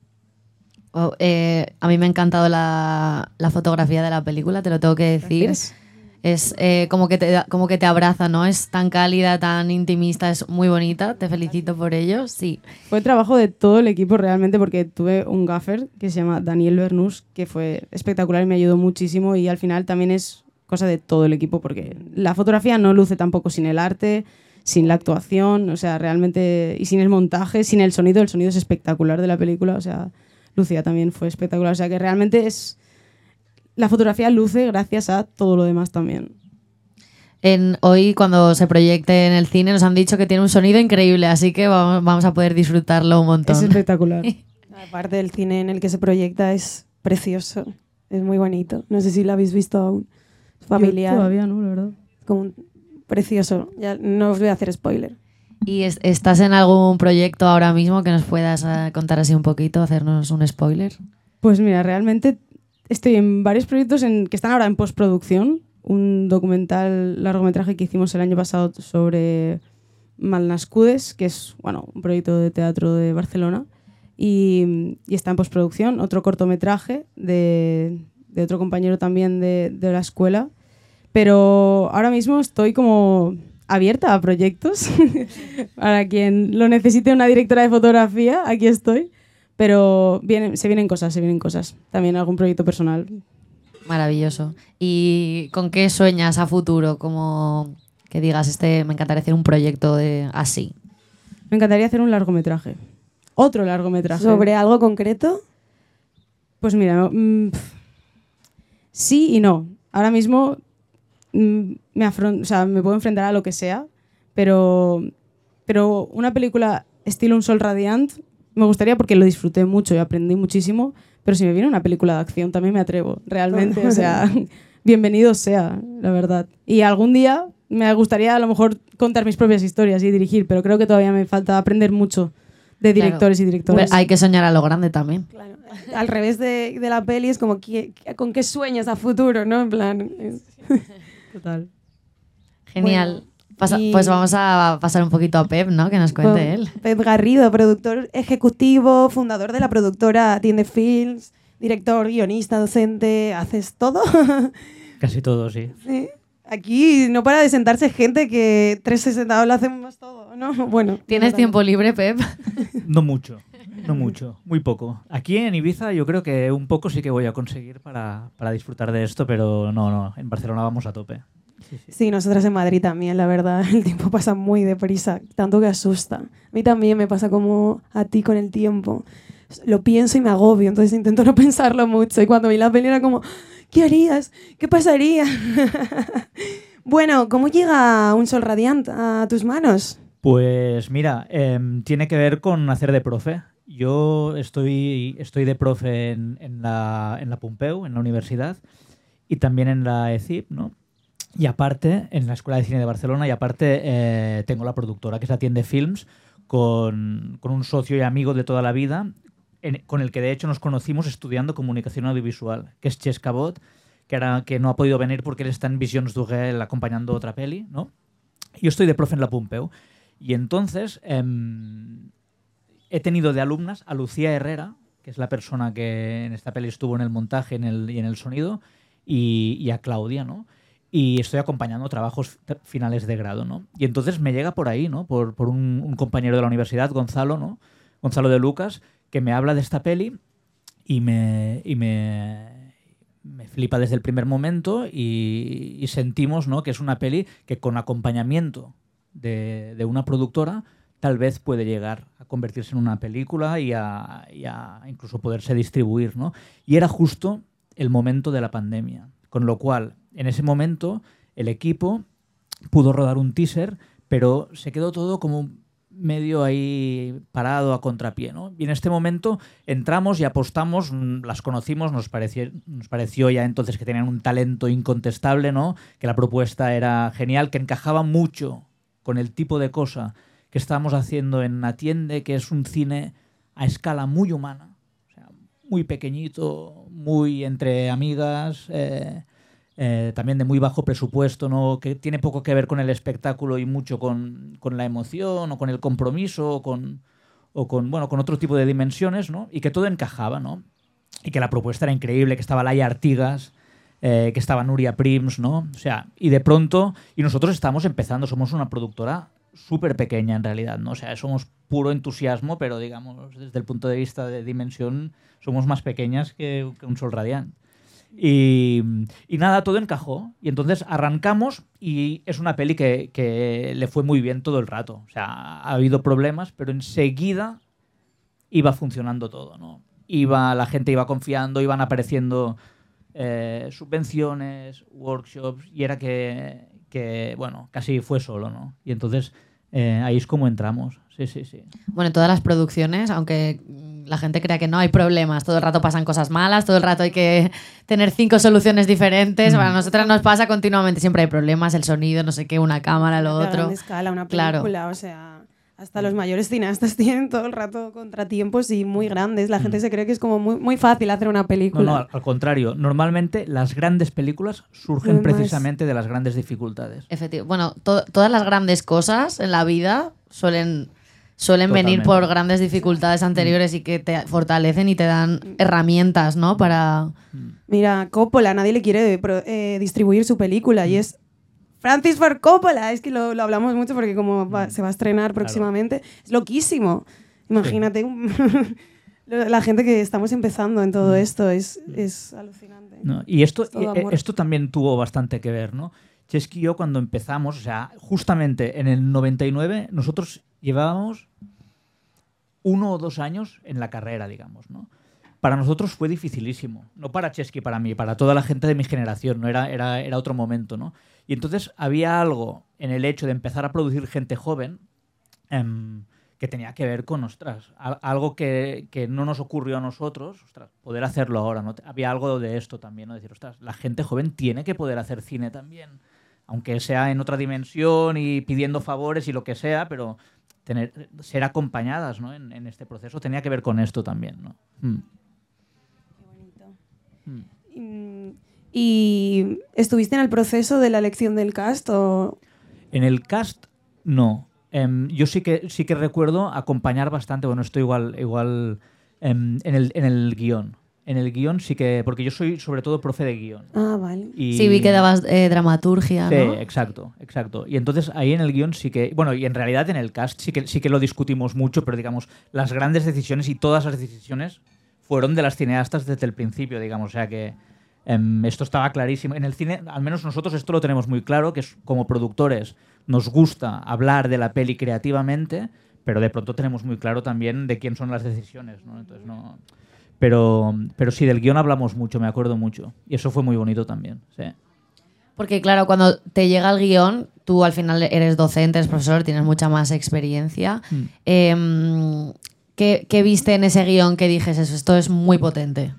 Oh, eh, a mí me ha encantado la, la fotografía de la película, te lo tengo que decir. Gracias. Es eh, como, que te, da- como que te abraza, ¿no? Es tan cálida, tan intimista, es muy bonita. Te felicito por ello, sí. Fue trabajo de todo el equipo realmente, porque tuve un gaffer que se llama Daniel Bernús, que fue espectacular y me ayudó muchísimo, y al final también es cosa de todo el equipo, porque la fotografía no luce tampoco sin el arte, sin la actuación, o sea, realmente, y sin el montaje, sin el sonido. El sonido es espectacular de la película, o sea, Lucía también fue espectacular, o sea que realmente es... La fotografía luce gracias a todo lo demás también. En, hoy, cuando se proyecte en el cine, nos han dicho que tiene un sonido increíble, así que vamos, vamos a poder disfrutarlo un montón. Es espectacular. Aparte del cine en el que se proyecta es precioso, es muy bonito. No sé si lo habéis visto aún. Es familiar. Yo todavía no, la verdad. Como un- precioso. Ya no os voy a hacer spoiler. ¿Y es- estás en algún proyecto ahora mismo que nos puedas eh, contar así un poquito, hacernos un spoiler? Pues mira, realmente estoy en varios proyectos en, que están ahora en postproducción. Un documental largometraje que hicimos el año pasado sobre Malnascudes, que es bueno, un proyecto de teatro de Barcelona, y, y está en postproducción. Otro cortometraje de, de otro compañero también de, de la escuela. Pero ahora mismo estoy como abierta a proyectos. Para quien lo necesite, una directora de fotografía, aquí estoy. Pero vienen, se vienen cosas, se vienen cosas. También algún proyecto personal. Maravilloso. ¿Y con qué sueñas a futuro? Como que digas, este me encantaría hacer un proyecto de así. Me encantaría hacer un largometraje. Otro largometraje. ¿Sobre algo concreto? Pues mira, mm, pf, sí y no. Ahora mismo mm, me, afron- o sea, me puedo enfrentar a lo que sea, pero, pero una película estilo Un Sol Radiant me gustaría porque lo disfruté mucho y aprendí muchísimo, pero si me viene una película de acción también me atrevo, realmente. O sea, bienvenido sea, la verdad. Y algún día me gustaría a lo mejor contar mis propias historias y dirigir, pero creo que todavía me falta aprender mucho de directores Claro. y directoras. Pero hay que soñar a lo grande también. Claro. Al revés de, de la peli es como ¿qué- con qué sueñas a futuro, ¿no? En plan, es- Total. Genial. Bueno, Pasa- y- Pues vamos a pasar un poquito a Pep, ¿no? Que nos cuente Con él. Pep Garrido, productor ejecutivo, fundador de la productora Tiende Films, director, guionista, docente, ¿haces todo? Casi todo, sí. Sí. Aquí no para de sentarse gente que trescientos sesenta lo hacemos todo, ¿no? Bueno. ¿Tienes no tiempo libre, Pep? No mucho, no mucho, muy poco. Aquí en Ibiza yo creo que un poco sí que voy a conseguir para, para disfrutar de esto, pero no, no, en Barcelona vamos a tope. Sí, sí. Sí, nosotras en Madrid también, la verdad. El tiempo pasa muy deprisa, tanto que asusta. A mí también me pasa como a ti con el tiempo. Lo pienso y me agobio, entonces intento no pensarlo mucho. Y cuando vi la peli era como, ¿qué harías? ¿Qué pasaría? Bueno, ¿cómo llega Un sol radiante a tus manos? Pues mira, em, tiene que ver con hacer de profe. Yo estoy, estoy de profe en, en la, en la Pompeu, en la universidad, y también en la E C I P, ¿no? Y aparte, en la Escuela de Cine de Barcelona, y aparte eh, tengo la productora que es Atiende Films, con, con un socio y amigo de toda la vida, en- con el que de hecho nos conocimos estudiando comunicación audiovisual, que es Ches Cabot, que, era, que no ha podido venir porque él está en Visions d'Urgell acompañando otra peli, ¿no? Yo estoy de profe en la Pompeu. Y entonces em, he tenido de alumnas a Lucía Herrera, que es la persona que en esta peli estuvo en el montaje en el, y en el sonido, y, y a Claudia, ¿no? Y estoy acompañando trabajos t- finales de grado, ¿no? Y entonces me llega por ahí, ¿no? Por, por un, un compañero de la universidad, Gonzalo, ¿no? Gonzalo de Lucas, que me habla de esta peli y me, y me, me flipa desde el primer momento y, y sentimos, ¿no? Que es una peli que con acompañamiento de, de una productora tal vez puede llegar a convertirse en una película y a, y a incluso poderse distribuir, ¿no? Y era justo el momento de la pandemia, con lo cual en ese momento el equipo pudo rodar un teaser, pero se quedó todo como medio ahí parado a contrapié, ¿no? Y en este momento entramos y apostamos, mm, las conocimos, nos pareció, nos pareció ya entonces que tenían un talento incontestable, ¿no? Que la propuesta era genial, que encajaba mucho con el tipo de cosa que estábamos haciendo en Atiende, que es un cine a escala muy humana, o sea, muy pequeñito, muy entre amigas, eh, eh, también de muy bajo presupuesto, ¿no? Que tiene poco que ver con el espectáculo y mucho con, con la emoción o con el compromiso o con, o con, bueno, con otro tipo de dimensiones, ¿no? Y que todo encajaba, ¿no? Y que la propuesta era increíble, que estaba Laia Artigas, eh, que estaba Nuria Prims, ¿no? O sea, y de pronto, y nosotros estamos empezando, somos una productora súper pequeña en realidad, ¿no? O sea, somos puro entusiasmo, pero digamos, desde el punto de vista de dimensión, somos más pequeñas que, que un sol radiante. Y, y nada, todo encajó. Y entonces arrancamos y es una peli que, que le fue muy bien todo el rato. O sea, ha habido problemas, pero enseguida iba funcionando todo, ¿no? Iba, la gente iba confiando, iban apareciendo eh, subvenciones, workshops, y era que, que, bueno, casi fue solo, ¿no? Y entonces eh, ahí es como entramos. Sí, sí, sí. Bueno, en todas las producciones, aunque la gente crea que no hay problemas, todo el rato pasan cosas malas, todo el rato hay que tener cinco soluciones diferentes. Mm. Para nosotras nos pasa continuamente, siempre hay problemas, el sonido, no sé qué, una cámara, lo A otro. gran escala, una Claro. película, o sea, hasta los mayores cineastas tienen todo el rato contratiempos y muy grandes. La gente Mm. se cree que es como muy, muy fácil hacer una No, película. no, al, al contrario. Normalmente las grandes películas surgen Además- precisamente de las grandes dificultades. Efectivo. Bueno, to- todas las grandes cosas en la vida suelen, suelen venir Totalmente. por grandes dificultades anteriores y que te fortalecen y te dan herramientas, ¿no? Para... Mira, Coppola, nadie le quiere pro- eh, distribuir su película y es Francis Ford Coppola. Es que lo, lo hablamos mucho porque como va- se va a estrenar próximamente, es loquísimo. Imagínate un- la gente que estamos empezando en todo esto, es, es alucinante. ¿No? Y esto, Es todo eh, amor. esto también tuvo bastante que ver, ¿no? Chesky y yo cuando empezamos, o sea, justamente en el noventa y nueve, nosotros llevábamos uno o dos años en la carrera, digamos, ¿no? Para nosotros fue dificilísimo, no para Chesky, para mí, para toda la gente de mi generación, ¿no? Era, era, era otro momento, ¿no? Y entonces había algo en el hecho de empezar a producir gente joven em, que tenía que ver con, ostras, al- algo que, que no nos ocurrió a nosotros, ostras, poder hacerlo ahora, ¿no? Había algo de esto también, ¿no? Decir, ostras, la gente joven tiene que poder hacer cine también, aunque sea en otra dimensión y pidiendo favores y lo que sea, pero tener, ser acompañadas, ¿no? en, en este proceso tenía que ver con esto también, ¿no? Mm. Qué bonito. Mm. Mm, ¿Y estuviste en el proceso de la elección del cast o...? En el cast, no. Um, yo sí que sí que recuerdo acompañar bastante, bueno, esto igual, igual um, en, el, en el guión. En el guión sí que... Porque yo soy sobre todo profe de guión. Ah, vale. Y, Sí, vi que dabas eh, dramaturgia, sí, ¿no? exacto, exacto. Y entonces ahí en el guión sí que... Bueno, y en realidad en el cast sí que, sí que lo discutimos mucho, pero digamos, las grandes decisiones y todas las decisiones fueron de las cineastas desde el principio, digamos. O sea que um, esto estaba clarísimo. En el cine, al menos nosotros esto lo tenemos muy claro, que es, como productores nos gusta hablar de la peli creativamente, pero de pronto tenemos muy claro también de quién son las decisiones, ¿no? Entonces no... Pero, pero sí, del guión hablamos mucho, me acuerdo mucho. Y eso fue muy bonito también, sí. Porque claro, cuando te llega el guión, tú al final eres docente, eres profesor, tienes mucha más experiencia. Mm. Eh, ¿qué, ¿Qué viste en ese guión que dijes eso? Esto es muy potente.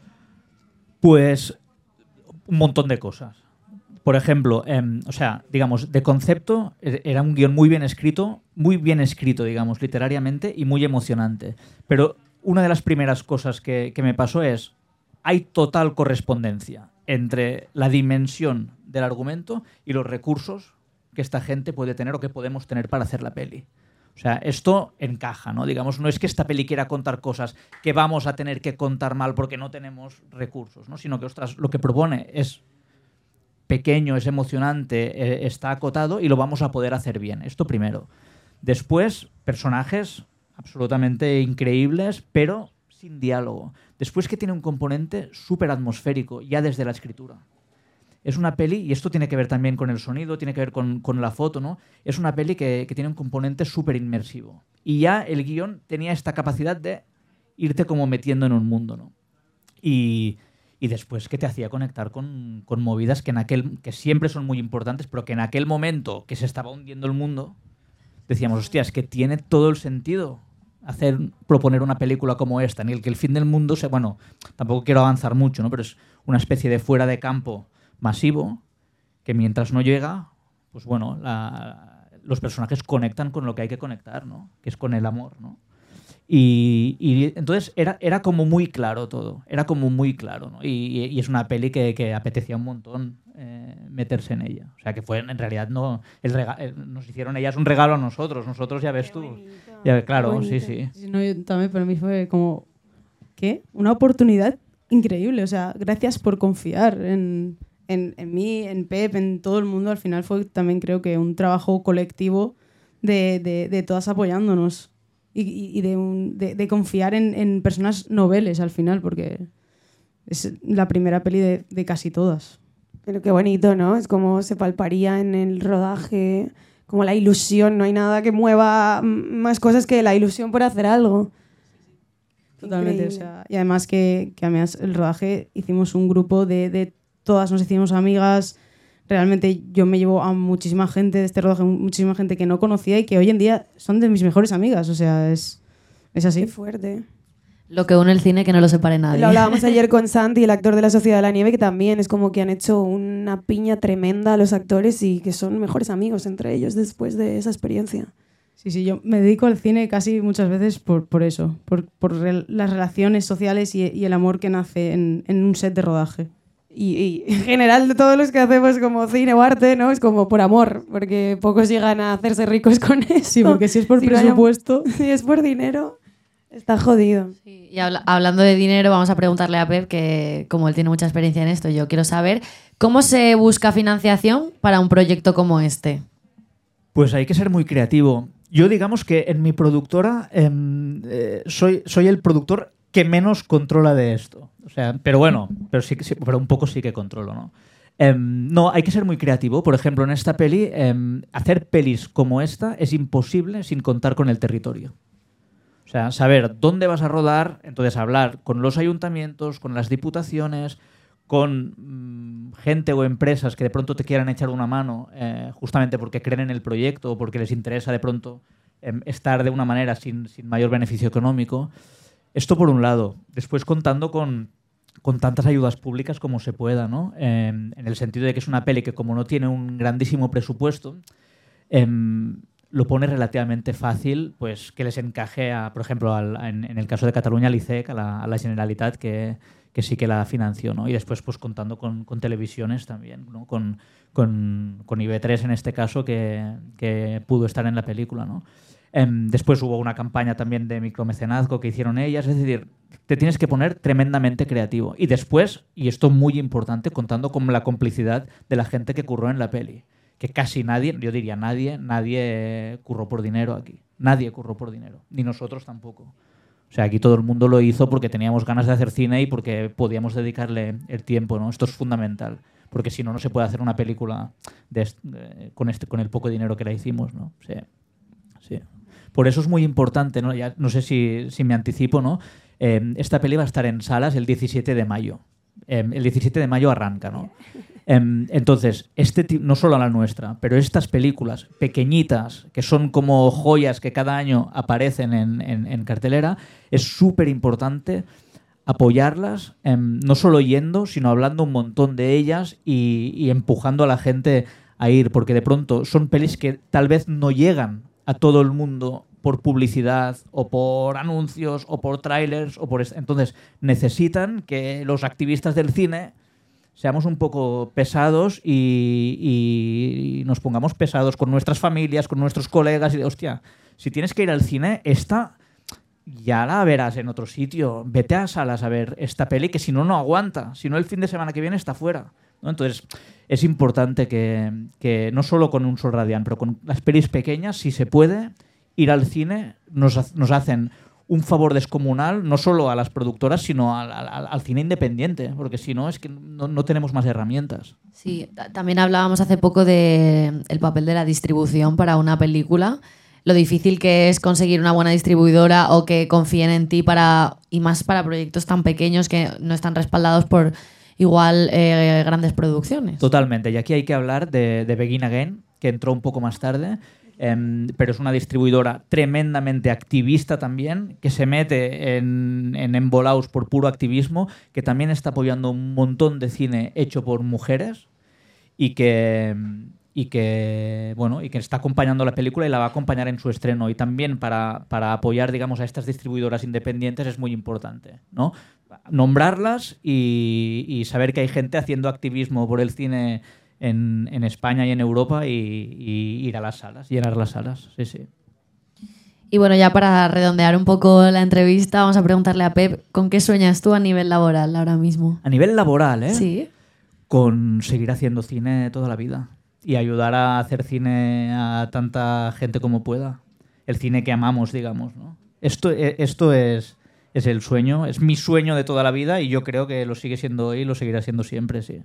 Pues un montón de cosas. Por ejemplo, eh, o sea, digamos, de concepto era un guión muy bien escrito, muy bien escrito, digamos, literariamente, y muy emocionante. Pero una de las primeras cosas que, que me pasó es, hay total correspondencia entre la dimensión del argumento y los recursos que esta gente puede tener o que podemos tener para hacer la peli. O sea, esto encaja, ¿no? Digamos, no es que esta peli quiera contar cosas que vamos a tener que contar mal porque no tenemos recursos, ¿no? Sino que, ostras, lo que propone es pequeño, es emocionante, eh, está acotado y lo vamos a poder hacer bien. Esto primero. Después, personajes absolutamente increíbles, pero sin diálogo. Después que tiene un componente súper atmosférico, ya desde la escritura. Es una peli, y esto tiene que ver también con el sonido, tiene que ver con, con la foto, ¿no? Es una peli que, que tiene un componente súper inmersivo. Y ya el guión tenía esta capacidad de irte como metiendo en un mundo, ¿no? Y, y después que te hacía conectar con, con movidas que, en aquel, que siempre son muy importantes, pero que en aquel momento que se estaba hundiendo el mundo, decíamos, hostia, es que tiene todo el sentido hacer, proponer una película como esta, en el que el fin del mundo se... Bueno, tampoco quiero avanzar mucho, ¿no? Pero es una especie de fuera de campo masivo que mientras no llega, pues bueno, la, los personajes conectan con lo que hay que conectar, ¿no? Que es con el amor, ¿no? Y, y entonces era, era como muy claro todo, era como muy claro, ¿no? Y, y es una peli que, que apetecía un montón eh, meterse en ella. O sea, que fue en realidad no el rega- eh, nos hicieron ellas un regalo a nosotros, nosotros ya ves tú. Ya, claro, sí, sí. Sí, no, yo también para mí fue como, ¿qué? Una oportunidad increíble. O sea, gracias por confiar en, en, en mí, en Pep, en todo el mundo. Al final fue también creo que un trabajo colectivo de, de, de todas apoyándonos. Y, y de, un, de, de confiar en, en personas noveles al final, porque es la primera peli de, de casi todas. Pero qué bonito, ¿no? Es como se palparía en el rodaje, como la ilusión. No hay nada que mueva más cosas que la ilusión por hacer algo. Totalmente. O sea, y además que, que además el rodaje hicimos un grupo de, de todas, nos hicimos amigas. Realmente yo me llevo a muchísima gente de este rodaje, muchísima gente que no conocía y que hoy en día son de mis mejores amigas. O sea, es, es así. Qué fuerte. Lo que une el cine que no lo separe nadie. Lo hablábamos ayer con Santi, el actor de La Sociedad de la Nieve, que también es como que han hecho una piña tremenda a los actores y que son mejores amigos entre ellos después de esa experiencia. Sí, sí, yo me dedico al cine casi muchas veces por, por eso, por, por re- las relaciones sociales y, y el amor que nace en, en un set de rodaje. Y, y en general de todos los que hacemos como cine o arte, ¿no? Es como por amor, porque pocos llegan a hacerse ricos con eso. Sí, porque si es por Si no hay- presupuesto... si es por dinero, está jodido. Sí, y habla- hablando de dinero, vamos a preguntarle a Pep, que como él tiene mucha experiencia en esto, yo quiero saber cómo se busca financiación para un proyecto como este. Pues hay que ser muy creativo. Yo digamos que en mi productora eh, eh, soy, soy el productor que menos controla de esto. O sea, pero bueno, pero sí, sí, pero un poco sí que controlo, ¿no? Eh, no, hay que ser muy creativo. Por ejemplo, en esta peli, eh, hacer pelis como esta es imposible sin contar con el territorio. O sea, saber dónde vas a rodar, entonces hablar con los ayuntamientos, con las diputaciones, con mmm, gente o empresas que de pronto te quieran echar una mano eh, justamente porque creen en el proyecto o porque les interesa de pronto eh, estar de una manera sin, sin mayor beneficio económico. Esto por un lado. Después contando con, con tantas ayudas públicas como se pueda, ¿no? Eh, en el sentido de que es una peli que como no tiene un grandísimo presupuesto, eh, lo pone relativamente fácil pues que les encaje, a, por ejemplo, al, en, en el caso de Cataluña, al I C E C, a la, a la Generalitat, que, que sí que la financió, ¿no? Y después pues contando con, con televisiones también, ¿no? Con, con, con I B tres en este caso, que, que pudo estar en la película, ¿no? Eh, después hubo una campaña también de micromecenazgo que hicieron ellas, es decir, te tienes que poner tremendamente creativo. Y después, y esto muy importante, contando con la complicidad de la gente que curró en la peli. Que casi nadie, yo diría nadie, nadie curró por dinero aquí. Nadie curró por dinero. Ni nosotros tampoco. O sea, aquí todo el mundo lo hizo porque teníamos ganas de hacer cine y porque podíamos dedicarle el tiempo, ¿no? Esto es fundamental. Porque si no, no se puede hacer una película de est- de, con, este, con el poco dinero que la hicimos, ¿no? Sí. Sí. Por eso es muy importante, ¿no? Ya, no sé si, si me anticipo, ¿no? Eh, esta peli va a estar en salas el diecisiete de mayo. Eh, el diecisiete de mayo arranca, ¿no? Eh, entonces, este no solo la nuestra, pero estas películas pequeñitas, que son como joyas que cada año aparecen en, en, en cartelera, es súper importante apoyarlas, eh, no solo yendo, sino hablando un montón de ellas y, y empujando a la gente a ir, porque de pronto son pelis que tal vez no llegan a todo el mundo por publicidad o por anuncios o por trailers o por est- entonces necesitan que los activistas del cine seamos un poco pesados y, y, y nos pongamos pesados con nuestras familias, con nuestros colegas y de hostia, si tienes que ir al cine, esta ya la verás en otro sitio, vete a salas a ver esta peli que si no, no aguanta, si no el fin de semana que viene está fuera, ¿no? Entonces es importante que, que no solo con Un Sol Radiant, pero con las pelis pequeñas, si se puede, ir al cine, nos, nos hacen un favor descomunal, no solo a las productoras, sino al, al, al cine independiente, porque si no, es que no, no tenemos más herramientas. Sí, t- también hablábamos hace poco de el papel de la distribución para una película, lo difícil que es conseguir una buena distribuidora o que confíen en ti para, y más para proyectos tan pequeños que no están respaldados por igual eh, grandes producciones. Totalmente, y aquí hay que hablar de, de Begin Again, que entró un poco más tarde, eh, pero es una distribuidora tremendamente activista también, que se mete en, en embolaos por puro activismo, que también está apoyando un montón de cine hecho por mujeres y que, y que, bueno, y que está acompañando la película y la va a acompañar en su estreno. Y también para, para apoyar, digamos, a estas distribuidoras independientes es muy importante, ¿no? Nombrarlas y, y saber que hay gente haciendo activismo por el cine en, en España y en Europa y, y ir a las salas, llenar las salas. Sí, sí. Y bueno, ya para redondear un poco la entrevista, vamos a preguntarle a Pep, ¿con qué sueñas tú a nivel laboral ahora mismo? A nivel laboral, ¿eh? Sí. Con seguir haciendo cine toda la vida y ayudar a hacer cine a tanta gente como pueda. El cine que amamos, digamos, ¿no? Esto, esto es... Es el sueño, es mi sueño de toda la vida y yo creo que lo sigue siendo hoy y lo seguirá siendo siempre, sí.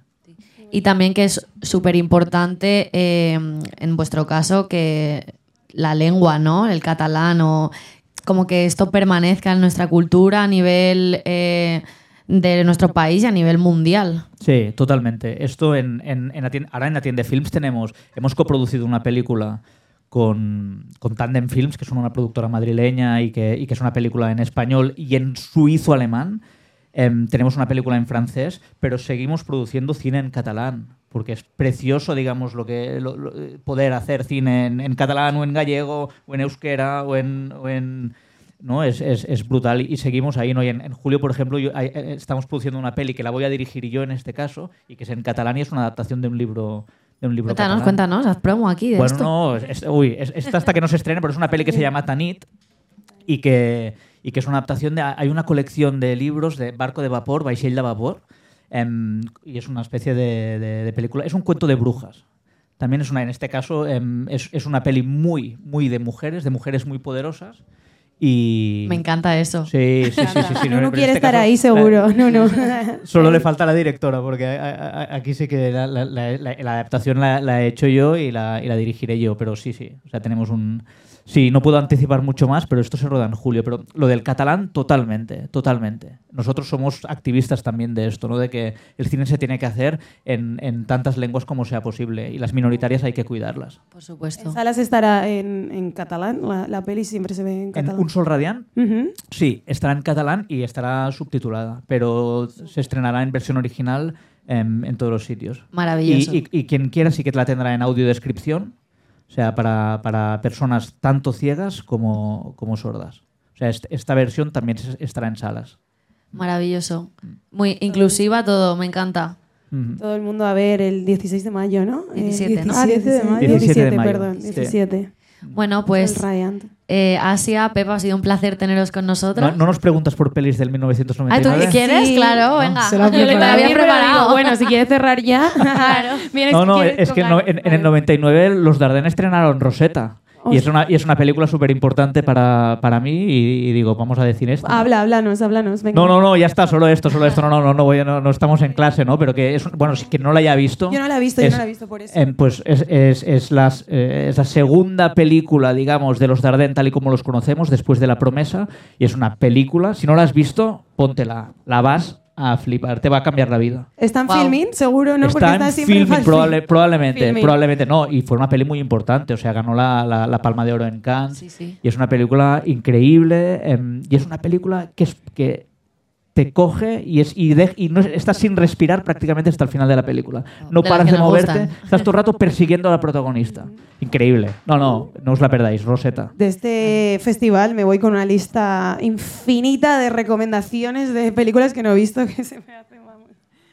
Y también que es súper importante eh, en vuestro caso que la lengua, ¿no? El catalán o como que esto permanezca en nuestra cultura a nivel eh, de nuestro país y a nivel mundial. Sí, totalmente. Esto en, en, en Atiende, ahora en Atiende Films tenemos, hemos coproducido una película con, con Tandem Films, que son una productora madrileña y que, y que es una película en español y en suizo-alemán. Eh, tenemos una película en francés, pero seguimos produciendo cine en catalán, porque es precioso, digamos, lo que lo, lo, poder hacer cine en, en catalán o en gallego o en euskera o en... O en ¿no? Es, es, es brutal y seguimos ahí, ¿no? Y en, en julio, por ejemplo, yo, hay, estamos produciendo una peli que la voy a dirigir yo en este caso y que es en catalán y es una adaptación de un libro... De un libro cuéntanos, catalán. cuéntanos, haz promo aquí de bueno, esto. no, es, uy, es, esta hasta que no se estrene, pero es una peli que se llama Tanit y que, y que es una adaptación de... Hay una colección de libros de Barco de Vapor, Vaixell de Vapor, um, y es una especie de, de, de película... Es un cuento de brujas. También es una, en este caso, um, es, es una peli muy, muy de mujeres, de mujeres muy poderosas. Y... Me encanta eso. Sí, sí, sí. sí, sí, sí no, no, no pero quiere en este estar caso, ahí seguro. La, no, no. Solo le falta la directora, porque a, a, aquí sí que la, la, la, la adaptación la, la he hecho yo y la, y la dirigiré yo, pero sí, sí. O sea, tenemos un... Sí, no puedo anticipar mucho más, pero esto se roda en julio. Pero lo del catalán, totalmente, totalmente. Nosotros somos activistas también de esto, ¿no? De que el cine se tiene que hacer en, en tantas lenguas como sea posible y las minoritarias hay que cuidarlas. Por supuesto. ¿En salas estará en, en catalán? La, la peli siempre se ve en catalán. ¿En Un Sol Radiant? Uh-huh. Sí, estará en catalán y estará subtitulada, pero se estrenará en versión original en, en todos los sitios. Maravilloso. Y, y, y quien quiera sí que la tendrá en audiodescripción, O sea, para, para personas tanto ciegas como, como sordas. O sea, est- esta versión también es- estará en salas. Maravilloso. Muy inclusiva todo, me encanta. Ujú. Todo el mundo a ver el dieciséis de mayo, ¿no? diecisiete, Eh, ¿no? Ah, diecisiete de mayo. diecisiete de mayo, perdón, sí. diecisiete. Bueno, pues El Ryan. eh, Asia, Pepa, ha sido un placer teneros con nosotros. No, no nos preguntas por pelis del mil novecientos Ah, noventa y ¿tú nueve. qué quieres? Sí. Claro, No, venga. se lo ha Yo le preparado. había Siempre preparado. digo, bueno, si quieres cerrar ya. Vienes, No, no, quieres es que con no- ganas. en, en el noventa y nueve los Dardenne estrenaron Rosetta. Y es una, y es una película súper importante para, para mí y, y digo, vamos a decir esto. Habla, háblanos, háblanos. Venga. No, no, no, ya está, solo esto, solo esto. No, no, no, no, voy a- no, no estamos en clase, ¿no? Pero que es, un- bueno, si quien no la haya visto. Yo no la he visto, es- yo no la he visto por eso. em, pues es, es, es, las, eh, es la segunda película, digamos, de los Dardenne tal y como los conocemos, después de La Promesa. Y es una película, si no la has visto, póntela. La vas a flipar, te va a cambiar la vida. ¿Está en Wow. Filmin? Seguro, ¿no? Porque Está está en siempre Filmin, en probable- probablemente, Filmin. probablemente no. Y fue una peli muy importante, o sea, ganó la, la, la Palma de Oro en Cannes. Sí, sí. Y es una película increíble em, y es una película que, es, que te coge y, es, y, de- y no, estás sin respirar prácticamente hasta el final de la película. No De las paras que de nos moverte, gustan. estás todo el rato persiguiendo a la protagonista. Increíble. No, no, no os la perdáis, Rosetta. De este festival me voy con una lista infinita de recomendaciones de películas que no he visto que se me hacen, vamos.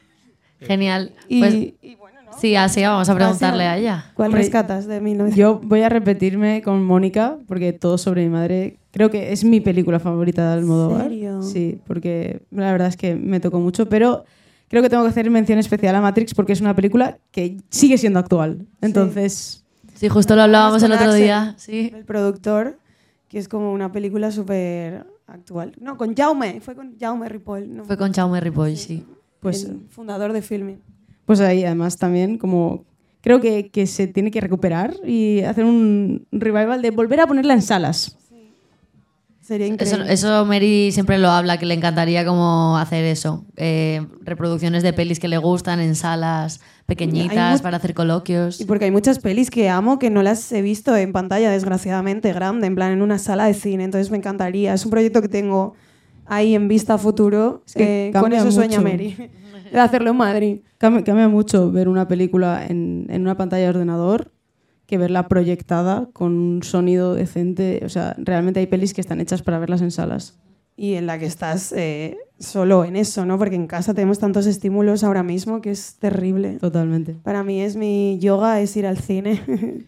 Genial. Y, Pues y bueno, ¿no? sí, Asia, vamos a preguntarle Asia. a ella. ¿Cuál Hombre, rescatas de mil novecientos? Yo voy a repetirme con Mónica, porque Todo sobre mi madre creo que es mi película favorita de Almodóvar. ¿En serio? Sí, porque la verdad es que me tocó mucho, pero creo que tengo que hacer mención especial a Matrix porque es una película que sigue siendo actual. Entonces, Sí, justo lo hablábamos el Con otro Axel, día. Sí. El productor, que es como una película súper actual. No, con Jaume, fue con Jaume Ripoll. ¿no? Fue con Jaume Ripoll, sí. pues, el fundador de Filmin. pues ahí además también como creo que, que se tiene que recuperar y hacer un revival de volver a ponerla en salas. Sería Eso, increíble. eso Mary siempre lo habla, que le encantaría como hacer eso. Eh, reproducciones de pelis que le gustan en salas pequeñitas Hay mu- para hacer coloquios. Y porque hay muchas pelis que amo que no las he visto en pantalla, desgraciadamente, grande, en plan en una sala de cine. Entonces me encantaría. Es un proyecto que tengo ahí en vista a futuro. Es que eh, con cambia eso sueña mucho. Mary. De hacerlo en Madrid. Cambia, cambia mucho ver una película en, en una pantalla de ordenador que verla proyectada con un sonido decente. O sea, realmente hay pelis que están hechas para verlas en salas. Y en la que estás eh, solo en eso, ¿no? Porque en casa tenemos tantos estímulos ahora mismo que es terrible. Totalmente. Para mí es mi yoga, es ir al cine.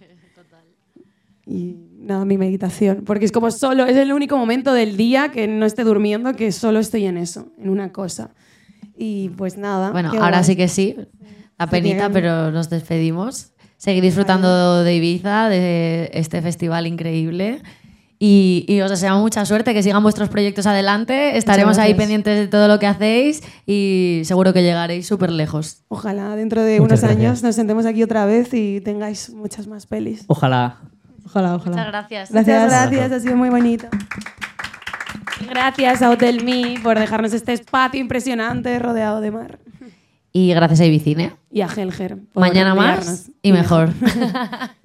Y nada, mi meditación. Porque es como solo, es el único momento del día que no esté durmiendo que solo estoy en eso, en una cosa. Y pues nada. Bueno, qué ahora guay. sí que sí. La penita, bien. pero nos despedimos. Seguir disfrutando de Ibiza, de este festival increíble. Y, y os deseamos mucha suerte, que sigan vuestros proyectos adelante. Estaremos ahí gracias. pendientes de todo lo que hacéis y seguro que llegaréis súper lejos. Ojalá dentro de Muchas unos años gracias. nos sentemos aquí otra vez y tengáis muchas más pelis. Ojalá. Ojalá, ojalá. Muchas gracias. Gracias. Muchas gracias, ha sido muy bonito. Gracias a Hotel Me por dejarnos este espacio impresionante rodeado de mar. Y gracias a Ibicine. Y a Helger. por Mañana más enviarnos. y mejor.